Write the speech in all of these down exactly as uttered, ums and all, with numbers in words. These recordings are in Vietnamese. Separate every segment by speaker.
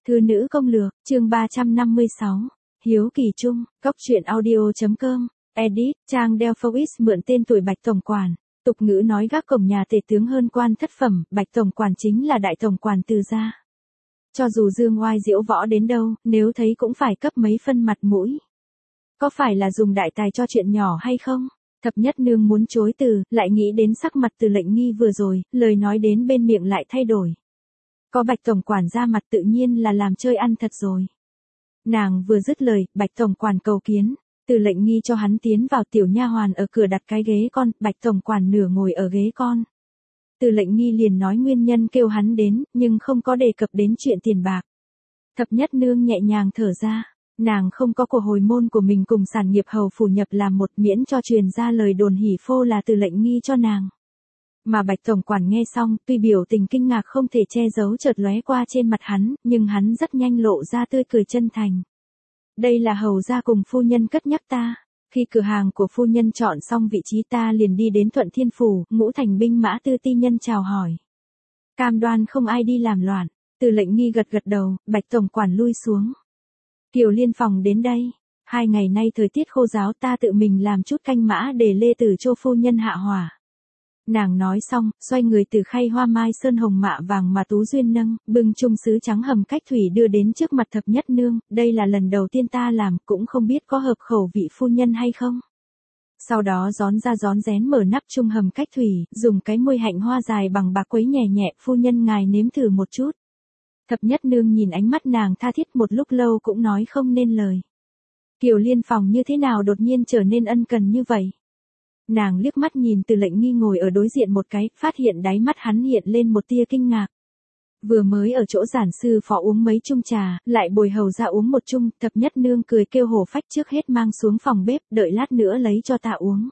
Speaker 1: Thư nữ công lược, chương ba trăm năm mươi sáu. Hiếu kỳ chung, cóc truyện audio.com, edit, trang Delphois mượn tên tuổi Bạch Tổng Quản. Tục ngữ nói gác cổng nhà tể tướng hơn quan thất phẩm, Bạch Tổng Quản chính là đại tổng quản từ gia. Cho dù dương oai diễu võ đến đâu, nếu thấy cũng phải cấp mấy phân mặt mũi. Có phải là dùng đại tài cho chuyện nhỏ hay không? Thập nhất nương muốn chối từ, lại nghĩ đến sắc mặt Từ Lệnh Nghi vừa rồi, lời nói đến bên miệng lại thay đổi. Có Bạch Tổng Quản ra mặt tự nhiên là làm chơi ăn thật rồi. Nàng vừa dứt lời, Bạch Tổng Quản cầu kiến, Từ Lệnh Nghi cho hắn tiến vào, tiểu nha hoàn ở cửa đặt cái ghế con, Bạch Tổng Quản nửa ngồi ở ghế con. Từ Lệnh Nghi liền nói nguyên nhân kêu hắn đến, nhưng không có đề cập đến chuyện tiền bạc. Thập nhất nương nhẹ nhàng thở ra, nàng không có của hồi môn của mình cùng sản nghiệp hầu phủ nhập làm một, miễn cho truyền ra lời đồn hỉ phô là Từ Lệnh Nghi cho nàng. Mà Bạch Tổng Quản nghe xong, tuy biểu tình kinh ngạc không thể che giấu chợt lóe qua trên mặt hắn, nhưng hắn rất nhanh lộ ra tươi cười chân thành. Đây là hầu gia cùng phu nhân cất nhắc ta. Khi cửa hàng của phu nhân chọn xong vị trí ta liền đi đến Thuận Thiên Phủ, ngũ thành binh mã tư ti nhân chào hỏi. Cam đoan không ai đi làm loạn. Từ Lệnh Nghi gật gật đầu, Bạch Tổng Quản lui xuống. Kiều Liên Phòng đến đây. Hai ngày nay thời tiết khô ráo, ta tự mình làm chút canh mã để Lê Tử Châu phu nhân hạ hỏa. Nàng nói xong, xoay người từ khay hoa mai sơn hồng mạ vàng mà Tú Duyên nâng, bưng chung sứ trắng hầm cách thủy đưa đến trước mặt thập nhất nương, đây là lần đầu tiên ta làm, cũng không biết có hợp khẩu vị phu nhân hay không. Sau đó gión ra gión rén mở nắp chung hầm cách thủy, dùng cái môi hạnh hoa dài bằng bạc quấy nhẹ nhẹ, phu nhân ngài nếm thử một chút. Thập nhất nương nhìn ánh mắt nàng tha thiết một lúc lâu cũng nói không nên lời. Kiều Liên Phòng như thế nào đột nhiên trở nên ân cần như vậy? Nàng liếc mắt nhìn Từ Lệnh Nghi ngồi ở đối diện một cái, phát hiện đáy mắt hắn hiện lên một tia kinh ngạc. Vừa mới ở chỗ giản sư phó uống mấy chung trà, lại bồi hầu ra uống một chung, thập nhất nương cười kêu Hổ Phách trước hết mang xuống phòng bếp, đợi lát nữa lấy cho ta uống.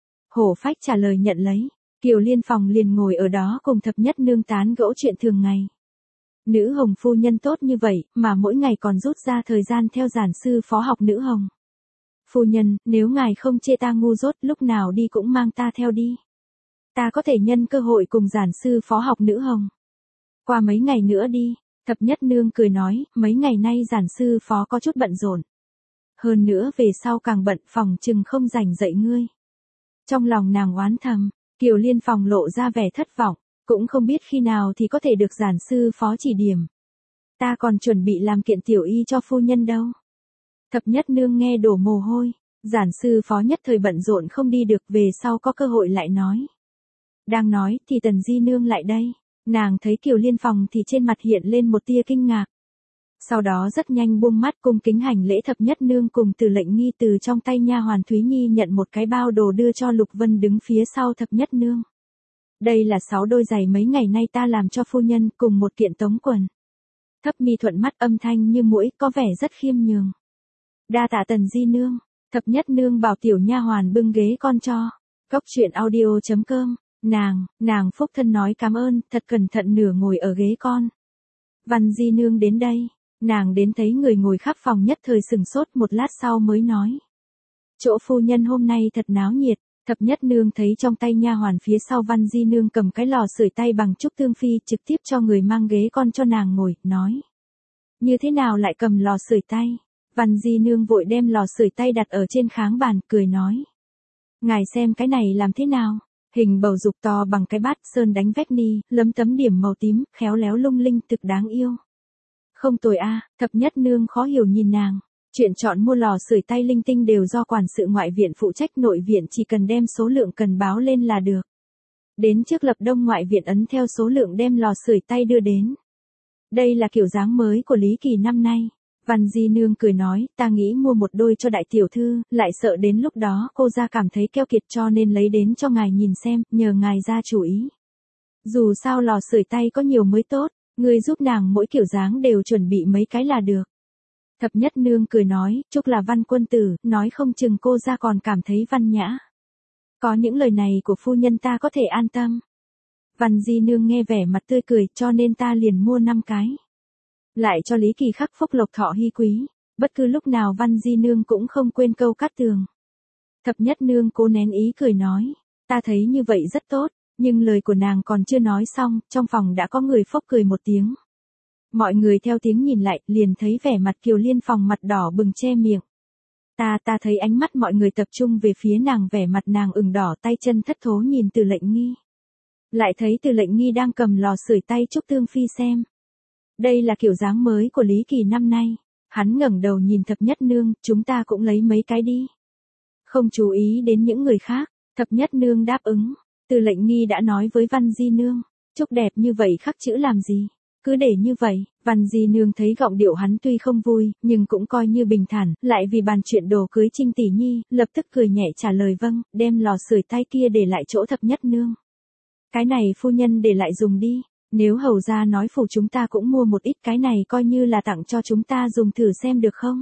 Speaker 1: Hổ Phách trả lời nhận lấy, Kiều Liên Phòng liền ngồi ở đó cùng thập nhất nương tán gẫu chuyện thường ngày. Nữ hồng phu nhân tốt như vậy, mà mỗi ngày còn rút ra thời gian theo giản sư phó học nữ hồng. Phu nhân, nếu ngài không chê ta ngu dốt, lúc nào đi cũng mang ta theo đi. Ta có thể nhân cơ hội cùng giản sư phó học nữ hồng. Qua mấy ngày nữa đi, thập nhất nương cười nói, mấy ngày nay giản sư phó có chút bận rộn. Hơn nữa về sau càng bận, phòng chừng không rảnh dạy ngươi. Trong lòng nàng oán thầm, Kiều Liên Phòng lộ ra vẻ thất vọng, cũng không biết khi nào thì có thể được giản sư phó chỉ điểm. Ta còn chuẩn bị làm kiện tiểu y cho phu nhân đâu. Thập nhất nương nghe đổ mồ hôi, giản sư phó nhất thời bận rộn không đi được, về sau có cơ hội lại nói. Đang nói thì Tần Di nương lại đây, nàng thấy Kiều Liên Phòng thì trên mặt hiện lên một tia kinh ngạc. Sau đó rất nhanh buông mắt cung kính hành lễ thập nhất nương cùng Từ Lệnh Nghi từ trong tay nha hoàn Thúy Nhi nhận một cái bao đồ đưa cho Lục Vân đứng phía sau thập nhất nương. Đây là sáu đôi giày mấy ngày nay ta làm cho phu nhân cùng một kiện tống quần. Thấp mi thuận mắt âm thanh như muỗi, có vẻ rất khiêm nhường. Đa tạ Tần Di nương, thập nhất nương bảo tiểu nha hoàn bưng ghế con cho. Cóc truyện audio.com, nàng, nàng phúc thân nói cảm ơn, thật cẩn thận nửa ngồi ở ghế con. Văn Di nương đến đây, nàng đến thấy người ngồi khắp phòng nhất thời sừng sốt, một lát sau mới nói. Chỗ phu nhân hôm nay thật náo nhiệt, thập nhất nương thấy trong tay nha hoàn phía sau Văn Di nương cầm cái lò sưởi tay bằng trúc tương phi, trực tiếp cho người mang ghế con cho nàng ngồi, nói. Như thế nào lại cầm lò sưởi tay? Văn Di nương vội đem lò sưởi tay đặt ở trên kháng bàn, cười nói. Ngài xem cái này làm thế nào? Hình bầu dục to bằng cái bát, sơn đánh vét ni, lấm tấm điểm màu tím, khéo léo lung linh, thực đáng yêu. Không tồi a, à, thập nhất nương khó hiểu nhìn nàng. Chuyện chọn mua lò sưởi tay linh tinh đều do quản sự ngoại viện phụ trách, nội viện chỉ cần đem số lượng cần báo lên là được. Đến trước lập đông ngoại viện ấn theo số lượng đem lò sưởi tay đưa đến. Đây là kiểu dáng mới của Lý Kỳ năm nay. Văn Di nương cười nói, ta nghĩ mua một đôi cho đại tiểu thư, lại sợ đến lúc đó cô ra cảm thấy keo kiệt cho nên lấy đến cho ngài nhìn xem, nhờ ngài ra chủ ý. Dù sao lò sưởi tay có nhiều mới tốt, người giúp nàng mỗi kiểu dáng đều chuẩn bị mấy cái là được. Thập nhất nương cười nói, chúc là Văn quân tử, nói không chừng cô ra còn cảm thấy văn nhã. Có những lời này của phu nhân ta có thể an tâm. Văn Di nương nghe vẻ mặt tươi cười, cho nên ta liền mua năm cái. Lại cho Lý Kỳ khắc phúc lộc thọ hy quý, bất cứ lúc nào Văn Di nương cũng không quên câu cát tường. Thập nhất nương cố nén ý cười nói, ta thấy như vậy rất tốt, nhưng lời của nàng còn chưa nói xong, trong phòng đã có người phốc cười một tiếng. Mọi người theo tiếng nhìn lại, liền thấy vẻ mặt Kiều Liên Phòng mặt đỏ bừng che miệng. Ta ta thấy ánh mắt mọi người tập trung về phía nàng, vẻ mặt nàng ửng đỏ, tay chân thất thố nhìn Từ Lệnh Nghi. Lại thấy Từ Lệnh Nghi đang cầm lò sưởi tay Trúc Tương Phi xem. Đây là kiểu dáng mới của Lý Kỳ năm nay. Hắn ngẩng đầu nhìn Thập Nhất Nương, chúng ta cũng lấy mấy cái đi. Không chú ý đến những người khác, Thập Nhất Nương đáp ứng. Từ Lệnh Nghi đã nói với Văn Di Nương, Trúc đẹp như vậy khắc chữ làm gì, cứ để như vậy. Văn Di Nương thấy giọng điệu hắn tuy không vui, nhưng cũng coi như bình thản, lại vì bàn chuyện đồ cưới Trinh tỷ nhi, lập tức cười nhẹ trả lời vâng, đem lò sưởi tay kia để lại chỗ Thập Nhất Nương. Cái này phu nhân để lại dùng đi, nếu hầu gia nói phủ chúng ta cũng mua một ít, cái này coi như là tặng cho chúng ta dùng thử xem được không?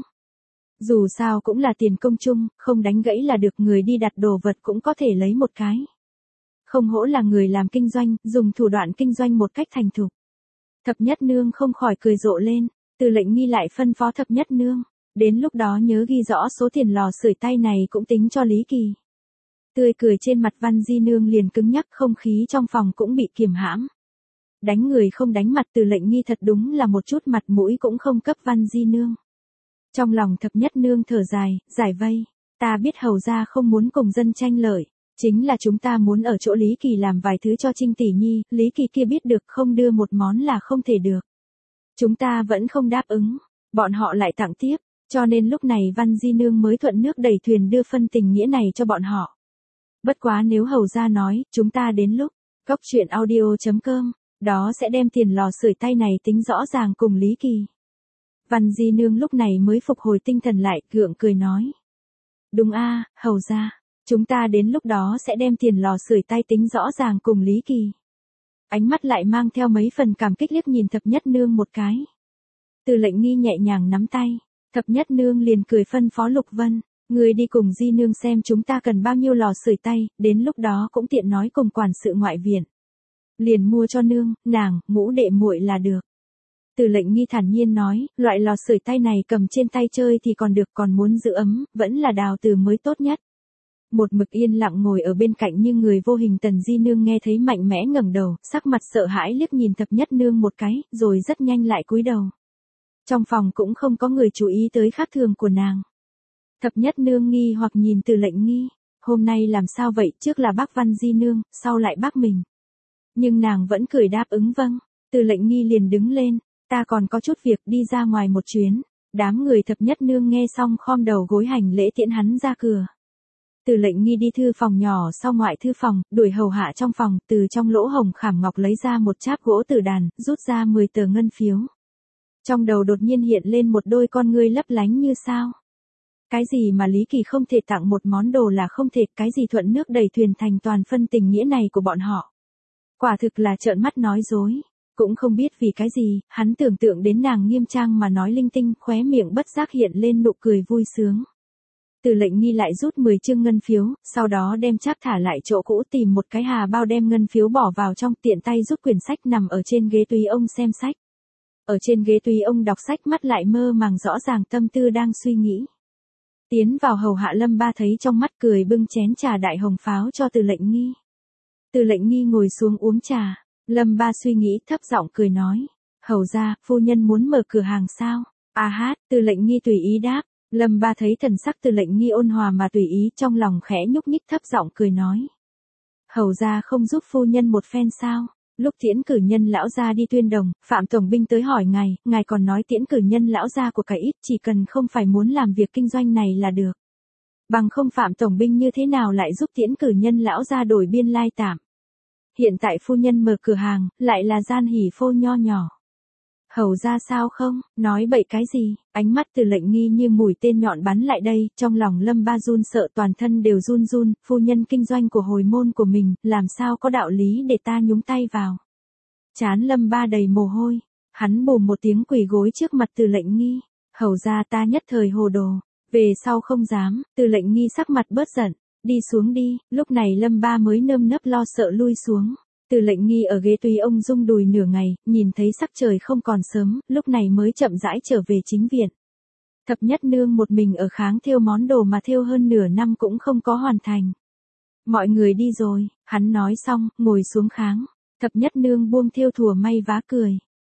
Speaker 1: Dù sao cũng là tiền công chung, không đánh gãy là được, người đi đặt đồ vật cũng có thể lấy một cái. Không hổ là người làm kinh doanh, dùng thủ đoạn kinh doanh một cách thành thục. Thập Nhất Nương không khỏi cười rộ lên, Từ Lệnh Nghi lại phân phó Thập Nhất Nương, đến lúc đó nhớ ghi rõ số tiền lò sưởi tay này cũng tính cho Lý Kỳ. Tươi cười trên mặt Văn Di Nương liền cứng nhắc, không khí trong phòng cũng bị kiềm hãm. Đánh người không đánh mặt, Từ Lệnh Nghi thật đúng là một chút mặt mũi cũng không cấp Văn Di Nương. Trong lòng Thập Nhất Nương thở dài, giải vây, ta biết hầu gia không muốn cùng dân tranh lợi, chính là chúng ta muốn ở chỗ Lý Kỳ làm vài thứ cho Trinh tỷ nhi, Lý Kỳ kia biết được không đưa một món là không thể được. Chúng ta vẫn không đáp ứng, bọn họ lại tặng tiếp, cho nên lúc này Văn Di Nương mới thuận nước đẩy thuyền đưa phân tình nghĩa này cho bọn họ. Bất quá nếu hầu gia nói, chúng ta đến lúc, cốc truyện audio chấm com, đó sẽ đem tiền lò sưởi tay này tính rõ ràng cùng Lý Kỳ. Văn Di Nương lúc này mới phục hồi tinh thần lại, gượng cười nói. Đúng a, hầu gia, chúng ta đến lúc đó sẽ đem tiền lò sưởi tay tính rõ ràng cùng Lý Kỳ. Ánh mắt lại mang theo mấy phần cảm kích liếc nhìn Thập Nhất Nương một cái. Từ Lệnh Nghi nhẹ nhàng nắm tay, Thập Nhất Nương liền cười phân phó Lục Vân, người đi cùng Di Nương xem chúng ta cần bao nhiêu lò sưởi tay, đến lúc đó cũng tiện nói cùng quản sự ngoại viện. Liền mua cho nương, nàng, ngũ đệ muội là được. Từ Lệnh Nghi thản nhiên nói, loại lò sưởi tay này cầm trên tay chơi thì còn được, còn muốn giữ ấm, vẫn là đào từ mới tốt nhất. Một mực yên lặng ngồi ở bên cạnh như người vô hình Tần Di Nương nghe thấy mạnh mẽ ngẩng đầu, sắc mặt sợ hãi liếc nhìn Thập Nhất Nương một cái, rồi rất nhanh lại cúi đầu. Trong phòng cũng không có người chú ý tới khác thường của nàng. Thập Nhất Nương nghi hoặc nhìn Từ Lệnh Nghi, hôm nay làm sao vậy, trước là bác Văn Di Nương, sau lại bác mình. Nhưng nàng vẫn cười đáp ứng vâng. Từ Lệnh Nghi liền đứng lên, ta còn có chút việc, đi ra ngoài một chuyến. Đám người Thập Nhất Nương nghe xong khom đầu gối hành lễ tiễn hắn ra cửa. Từ Lệnh Nghi đi thư phòng nhỏ sau ngoại thư phòng, đuổi hầu hạ trong phòng, từ trong lỗ hồng khảm ngọc lấy ra một cháp gỗ tử đàn, rút ra mười tờ ngân phiếu. Trong đầu đột nhiên hiện lên một đôi con ngươi lấp lánh như sao. Cái gì mà Lý Kỳ không thể tặng một món đồ là không thể, cái gì thuận nước đẩy thuyền thành toàn phân tình nghĩa này của bọn họ. Quả thực là trợn mắt nói dối. Cũng không biết vì cái gì, hắn tưởng tượng đến nàng nghiêm trang mà nói linh tinh, khóe miệng bất giác hiện lên nụ cười vui sướng. Từ Lệnh Nghi lại rút mười chương ngân phiếu, sau đó đem cháp thả lại chỗ cũ, tìm một cái hà bao đem ngân phiếu bỏ vào trong, tiện tay rút quyển sách nằm ở trên ghế tùy ông xem sách. Ở trên ghế tùy ông đọc sách, mắt lại mơ màng rõ ràng tâm tư đang suy nghĩ. Tiến vào hầu hạ Lâm Ba thấy trong mắt cười bưng chén trà đại hồng pháo cho Từ Lệnh Nghi. Từ Lệnh Nghi ngồi xuống uống trà, Lâm Ba suy nghĩ thấp giọng cười nói, hầu gia, phu nhân muốn mở cửa hàng sao? À hát, Từ Lệnh Nghi tùy ý đáp. Lâm Ba thấy thần sắc Từ Lệnh Nghi ôn hòa mà tùy ý, trong lòng khẽ nhúc nhích, thấp giọng cười nói. Hầu gia không giúp phu nhân một phen sao? Lúc tiễn cử nhân lão gia đi tuyên đồng, Phạm Tổng binh tới hỏi ngài, ngài còn nói tiễn cử nhân lão gia của cải ít, chỉ cần không phải muốn làm việc kinh doanh này là được. Bằng không Phạm Tổng binh như thế nào lại giúp tiễn cử nhân lão gia đổi biên lai tạm. Hiện tại phu nhân mở cửa hàng, lại là gian hỉ phô nho nhỏ. Hầu ra sao không, nói bậy cái gì, ánh mắt Từ Lệnh Nghi như mũi tên nhọn bắn lại đây, trong lòng Lâm Ba run sợ toàn thân đều run run, phu nhân kinh doanh của hồi môn của mình, làm sao có đạo lý để ta nhúng tay vào. Chán Lâm Ba đầy mồ hôi, hắn bùm một tiếng quỳ gối trước mặt Từ Lệnh Nghi, hầu ra ta nhất thời hồ đồ, về sau không dám. Từ Lệnh Nghi sắc mặt bớt giận, đi xuống đi, lúc này Lâm Ba mới nơm nớp lo sợ lui xuống. Từ Lệnh Nghi ở ghế tùy ông rung đùi nửa ngày, nhìn thấy sắc trời không còn sớm, lúc này mới chậm rãi trở về chính viện. Thập Nhất Nương một mình ở kháng thêu món đồ mà thêu hơn nửa năm cũng không có hoàn thành. Mọi người đi rồi, hắn nói xong, ngồi xuống kháng. Thập Nhất Nương buông thêu thùa may vá cười.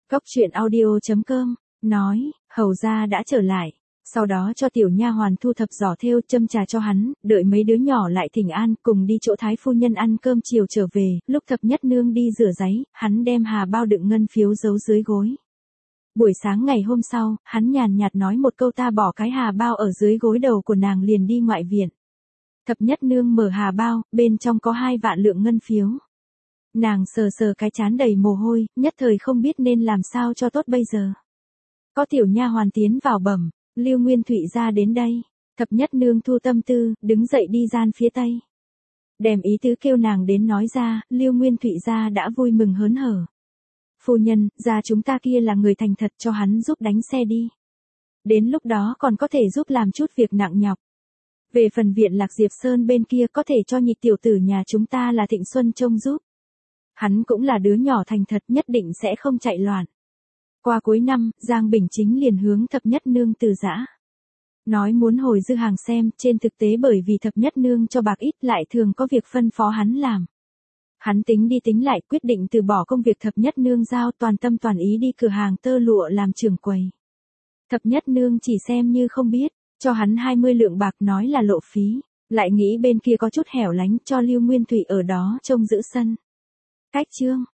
Speaker 1: Cóc truyện audio chấm com nói, hầu gia đã trở lại. Sau đó cho tiểu nha hoàn thu thập giỏ thêu châm trà cho hắn, đợi mấy đứa nhỏ lại thỉnh an, cùng đi chỗ thái phu nhân ăn cơm chiều trở về, lúc thập nhất nương đi rửa giấy, hắn đem hà bao đựng ngân phiếu giấu dưới gối. Buổi sáng ngày hôm sau, hắn nhàn nhạt nói một câu ta bỏ cái hà bao ở dưới gối đầu của nàng liền đi ngoại viện. Thập nhất nương mở hà bao, bên trong có hai vạn lượng ngân phiếu. Nàng sờ sờ cái trán đầy mồ hôi, nhất thời không biết nên làm sao cho tốt bây giờ. Có tiểu nha hoàn tiến vào bẩm, Lưu Nguyên Thụy ra đến đây. Thập nhất nương thu tâm tư, đứng dậy đi gian phía tây. Đem ý tứ kêu nàng đến nói ra, Lưu Nguyên Thụy ra đã vui mừng hớn hở. Phu nhân, gia chúng ta kia là người thành thật, cho hắn giúp đánh xe đi. Đến lúc đó còn có thể giúp làm chút việc nặng nhọc. Về phần viện Lạc Diệp Sơn bên kia có thể cho nhị tiểu tử nhà chúng ta là Thịnh Xuân trông giúp. Hắn cũng là đứa nhỏ thành thật, nhất định sẽ không chạy loạn. Qua cuối năm, Giang Bình Chính liền hướng thập nhất nương từ giã. Nói muốn hồi dư hàng xem, trên thực tế bởi vì thập nhất nương cho bạc ít lại thường có việc phân phó hắn làm. Hắn tính đi tính lại quyết định từ bỏ công việc thập nhất nương giao, toàn tâm toàn ý đi cửa hàng tơ lụa làm trưởng quầy. Thập nhất nương chỉ xem như không biết, cho hắn hai mươi lượng bạc nói là lộ phí, lại nghĩ bên kia có chút hẻo lánh cho Lưu Nguyên Thụy ở đó trông giữ sân. Cách chương